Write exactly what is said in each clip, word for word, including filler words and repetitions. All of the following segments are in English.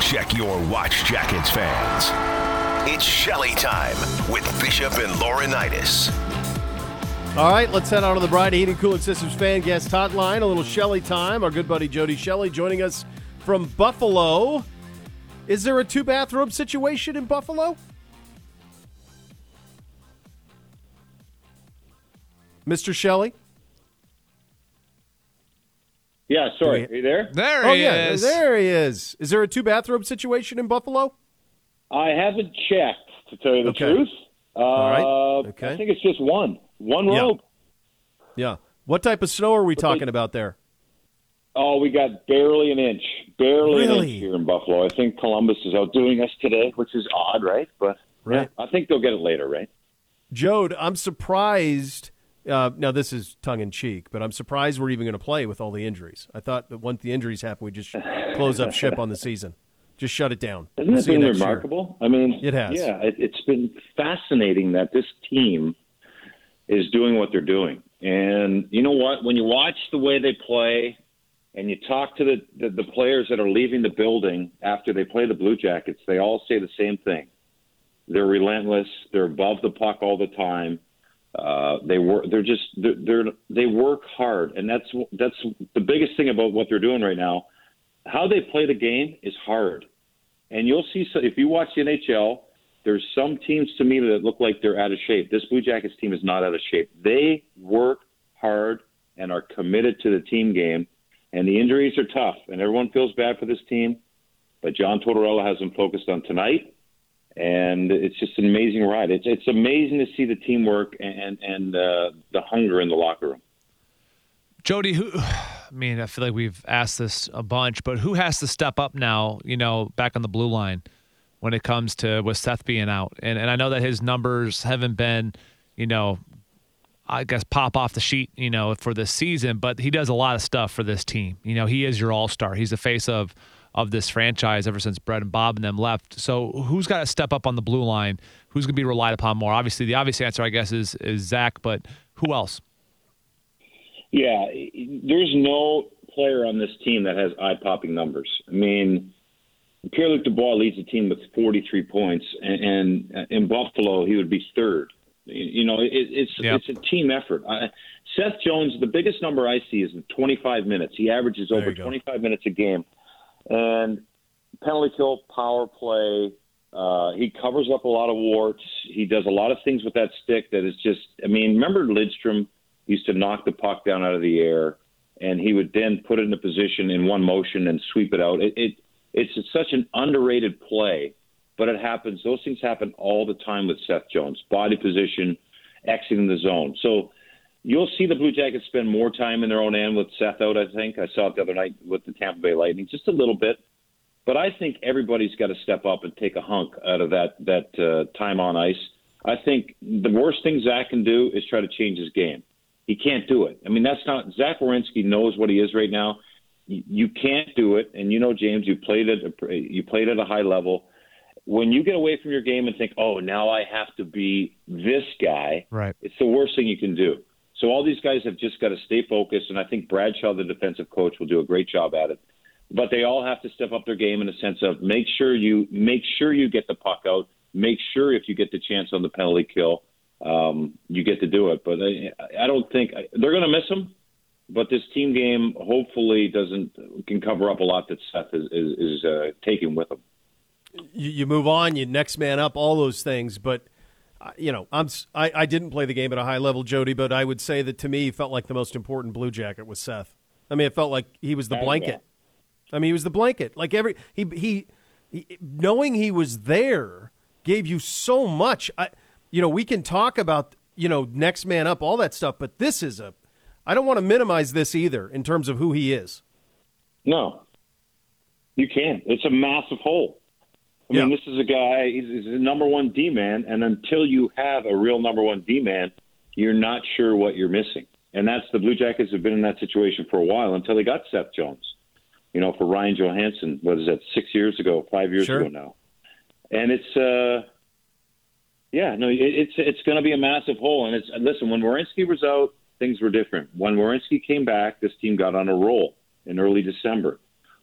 Check your watch jackets, fans. It's Shelley time with Bishop and Laurinaitis. All right, let's head on to the Bryant Heating Cooling Systems fan guest hotline. A little Shelley time. Our good buddy Jody Shelley joining us from Buffalo. Is there a two-bathroom situation in Buffalo? Mister Shelley? Yeah, sorry. Are you there? There Oh, he yeah, is. there he is. Is there a two-bathroom situation in Buffalo? I haven't checked, to tell you the Okay. truth. Uh, All right. Okay. I think it's just one. One Yeah. robe. Yeah. What type of snow are we talking about there? Oh, we got barely an inch. Barely an Really? inch here in Buffalo. I think Columbus is outdoing us today, which is odd, right? But Right. yeah, I think they'll get it later, right? Jode, I'm surprised. Uh, now, this is tongue-in-cheek, but I'm surprised we're even going to play with all the injuries. I thought that once the injuries happen, we just close up ship on the season. Just shut it down. Isn't We'll it see you been next year. remarkable? I mean, It has. Yeah, it, it's been fascinating that this team is doing what they're doing. And you know what? When you watch the way they play and you talk to the, the, the players that are leaving the building after they play the Blue Jackets, they all say the same thing. They're relentless. They're above the puck all the time. Uh, they work. They're just they're, they're they work hard, and that's that's the biggest thing about what they're doing right now. How they play the game is hard, and you'll see. So if you watch the N H L, there's some teams to me that look like they're out of shape. This Blue Jackets team is not out of shape. They work hard and are committed to the team game, and the injuries are tough, and everyone feels bad for this team. But John Tortorella has them focused on tonight. And it's just an amazing ride. It's it's amazing to see the teamwork and and uh, the hunger in the locker room. Jody, who? I mean, I feel like we've asked this a bunch, but who has to step up now? You know, back on the blue line when it comes to with Seth being out, and and I know that his numbers haven't been, you know, I guess pop off the sheet, you know, for this season, but he does a lot of stuff for this team. You know, he is your all-star. He's the face of. of this franchise ever since Brett and Bob and them left. So who's got to step up on the blue line? Who's going to be relied upon more? Obviously, the obvious answer, I guess, is is Zach, but who else? Yeah, there's no player on this team that has eye-popping numbers. I mean, Pierre-Luc Dubois leads the team with forty-three points, and, and in Buffalo, he would be third. You know, it, it's Yep. it's a team effort. I, Seth Jones, the biggest number I see is twenty-five minutes. He averages There over you go. twenty-five minutes a game. And penalty kill, power play, uh, he covers up a lot of warts. He does a lot of things with that stick that is just, I mean, remember Lidstrom used to knock the puck down out of the air, and he would then put it in a position in one motion and sweep it out. It, it It's such an underrated play, but it happens. Those things happen all the time with Seth Jones, body position, exiting the zone. So you'll see the Blue Jackets spend more time in their own end with Seth out, I think. I saw it the other night with the Tampa Bay Lightning, just a little bit. But I think everybody's got to step up and take a hunk out of that that uh, time on ice. I think the worst thing Zach can do is try to change his game. He can't do it. I mean, that's not – Zach Werenski knows what he is right now. You, you can't do it. And you know, James, you played at a, you played at a high level. When you get away from your game and think, oh, now I have to be this guy, Right. It's the worst thing you can do. So all these guys have just got to stay focused, and I think Bradshaw, the defensive coach, will do a great job at it. But they all have to step up their game in the sense of make sure you make sure you get the puck out, make sure if you get the chance on the penalty kill, um, you get to do it. But I, I don't think they're going to miss him. But this team game hopefully doesn't can cover up a lot that Seth is is, is uh, taking with him. You, you move on, you next man up, all those things, but. Uh, you know, I'm I, I didn't play the game at a high level, Jody, but I would say that to me, he felt like the most important Blue Jacket was Seth. I mean, it felt like he was the blanket. I mean, he was the blanket. Like every he he, he knowing he was there gave you so much. I, you know, we can talk about you know next man up, all that stuff, but this is a. I don't want to minimize this either in terms of who he is. No, you can't. It's a massive hole. I Yeah. mean, this is a guy, he's, he's a number one D-man, and until you have a real number one D-man, you're not sure what you're missing. And that's the Blue Jackets have been in that situation for a while until they got Seth Jones. You know, for Ryan Johansson, what is that, six years ago, five years Sure. ago now. And it's, uh, yeah, no, it, it's it's going to be a massive hole. And it's listen, when Werenski was out, things were different. When Werenski came back, this team got on a roll in early December.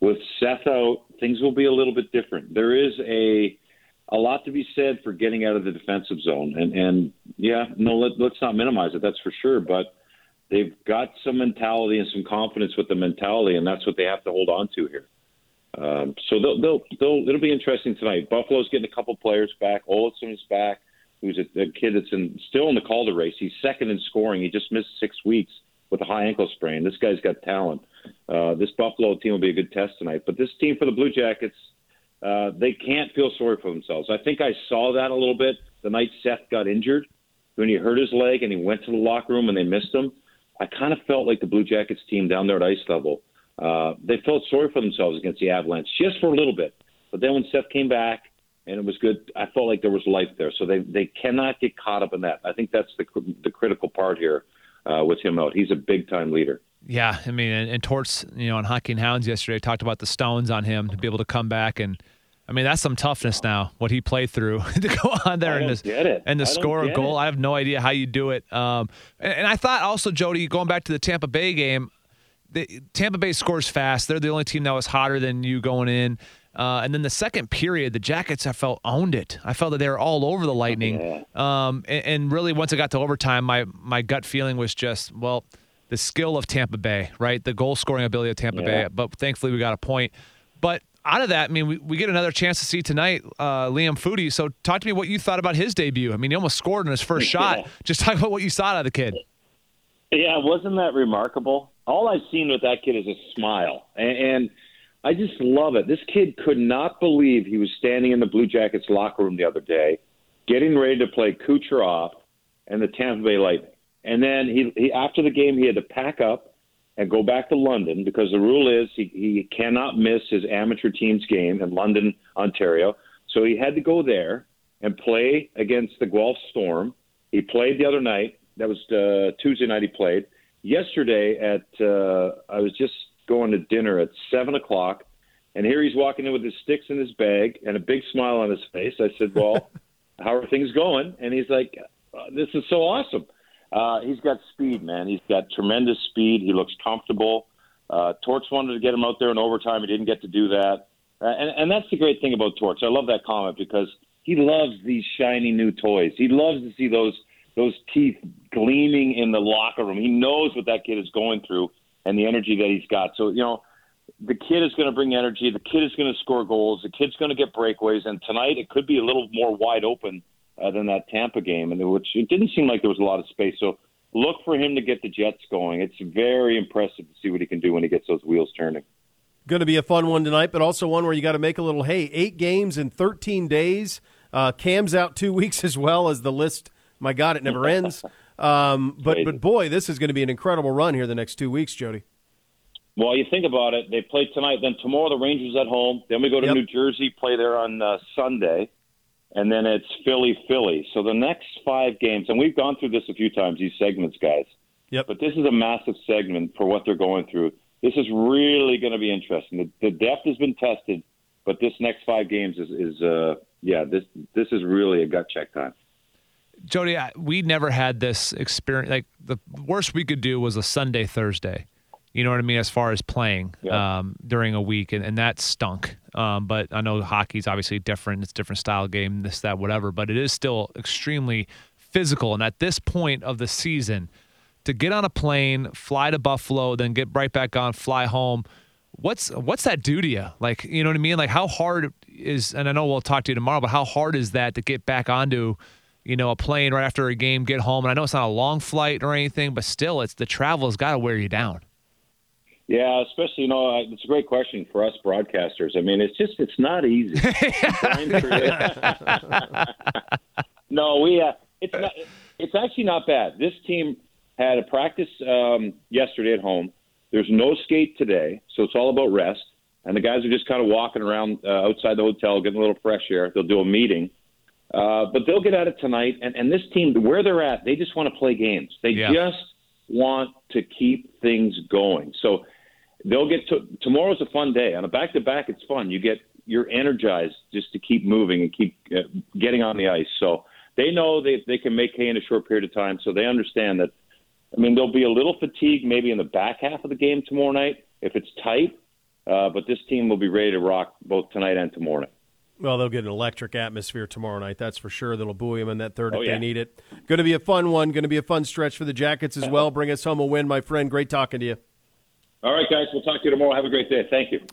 with Seth out, things will be a little bit different. There is a a lot to be said for getting out of the defensive zone. And, and yeah, no, let, let's not minimize it, that's for sure. But they've got some mentality and some confidence with the mentality, and that's what they have to hold on to here. Um, so they'll, they'll, they'll, it'll be interesting tonight. Buffalo's getting a couple players back. Olsen is back, who's a, a kid that's in, still in the Calder race. He's second in scoring. He just missed six weeks with a high ankle sprain. This guy's got talent. Uh, this Buffalo team will be a good test tonight. But this team for the Blue Jackets, uh, they can't feel sorry for themselves. I think I saw that a little bit the night Seth got injured, when he hurt his leg and he went to the locker room and they missed him. I kind of felt like the Blue Jackets team down there at ice level, uh, they felt sorry for themselves against the Avalanche just for a little bit. But then when Seth came back and it was good, I felt like there was life there. So they, they cannot get caught up in that. I think that's the the critical part here uh, with him out. He's a big-time leader. Yeah, I mean, and, and Torts, you know, on Hockey and Hounds yesterday talked about the stones on him to be able to come back, and I mean that's some toughness now. What he played through to go on there and to, and to score a goal. It. I have no idea how you do it. Um, and, and I thought also, Jody, going back to the Tampa Bay game, the, Tampa Bay scores fast. They're the only team that was hotter than you going in. Uh, and then the second period, the Jackets, I felt, owned it. I felt that they were all over the Lightning. Yeah. Um, and, and really, once it got to overtime, my my gut feeling was just, well, the skill of Tampa Bay, right? The goal-scoring ability of Tampa yeah. Bay. But thankfully, we got a point. But out of that, I mean, we, we get another chance to see tonight uh, Liam Foudy. So talk to me what you thought about his debut. I mean, he almost scored in his first shot. Yeah. Just talk about what you saw out of the kid. Yeah, wasn't that remarkable? All I've seen with that kid is a smile. And, and I just love it. This kid could not believe he was standing in the Blue Jackets locker room the other day, getting ready to play Kucherov and the Tampa Bay Lightning. And then he, he after the game, he had to pack up and go back to London because the rule is he, he cannot miss his amateur team's game in London, Ontario. So he had to go there and play against the Guelph Storm. He played the other night. That was uh, Tuesday night he played. Yesterday at uh, I was just going to dinner at seven o'clock, and here he's walking in with his sticks in his bag and a big smile on his face. I said, well, how are things going? And he's like, this is so awesome. Uh, he's got speed, man. He's got tremendous speed. He looks comfortable. Uh, Torts wanted to get him out there in overtime. He didn't get to do that. Uh, and, and that's the great thing about Torts. I love that comment because he loves these shiny new toys. He loves to see those those teeth gleaming in the locker room. He knows what that kid is going through and the energy that he's got. So, you know, the kid is going to bring energy. The kid is going to score goals. The kid's going to get breakaways. And tonight it could be a little more wide open uh, than that Tampa game, in which it didn't seem like there was a lot of space. So look for him to get the Jets going. It's very impressive to see what he can do when he gets those wheels turning. Going to be a fun one tonight, but also one where you got to make a little hay. Eight games in thirteen days. Uh, Cam's out two weeks as well as the list. My God, it never ends. Um, but, but, boy, this is going to be an incredible run here the next two weeks, Jody. Well, you think about it. They play tonight. Then tomorrow the Rangers at home. Then we go to yep. New Jersey, play there on uh, Sunday. And then it's Philly, Philly. So the next five games, and we've gone through this a few times, these segments, guys. Yep. But this is a massive segment for what they're going through. This is really going to be interesting. The, the depth has been tested, but this next five games is, is uh, yeah, this this is really a gut check time. Jody, we never had this experience. Like, the worst we could do was a Sunday, Thursday. You know what I mean? As far as playing yeah. um, during a week, and, and that stunk. Um, but I know hockey's obviously different. It's a different style game, this, that, whatever. But it is still extremely physical. And at this point of the season, to get on a plane, fly to Buffalo, then get right back on, fly home, what's what's that do to you? Like, you know what I mean? Like, how hard is, and I know we'll talk to you tomorrow, but how hard is that to get back onto, you know, a plane right after a game, get home? And I know it's not a long flight or anything, but still, it's the travel has got to wear you down. Yeah, especially, you know, it's a great question for us broadcasters. I mean, it's just, it's not easy. no, we, uh, it's not, it's actually not bad. This team had a practice um, yesterday at home. There's no skate today, so it's all about rest. And the guys are just kind of walking around uh, outside the hotel, getting a little fresh air. They'll do a meeting. Uh, but they'll get at it tonight. And, and this team, where they're at, they just want to play games. They yeah. just want to keep things going. So they'll get to – tomorrow's a fun day. On a back-to-back, it's fun. You get – you're energized just to keep moving and keep uh, getting on the ice. So they know they, they can make hay in a short period of time. So they understand that – I mean, there'll be a little fatigue maybe in the back half of the game tomorrow night if it's tight. Uh, but this team will be ready to rock both tonight and tomorrow night. Well, they'll get an electric atmosphere tomorrow night, that's for sure. That'll buoy them in that third Oh, if yeah. they need it. Going to be a fun one. Going to be a fun stretch for the Jackets as well. Bring us home a win, my friend. Great talking to you. All right, guys. We'll talk to you tomorrow. Have a great day. Thank you.